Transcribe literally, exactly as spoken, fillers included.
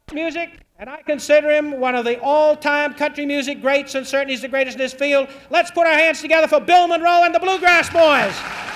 music, and I consider him one of the all-time country music greats, and certainly he's the greatest in his field. Let's put our hands together for Bill Monroe and the Bluegrass Boys.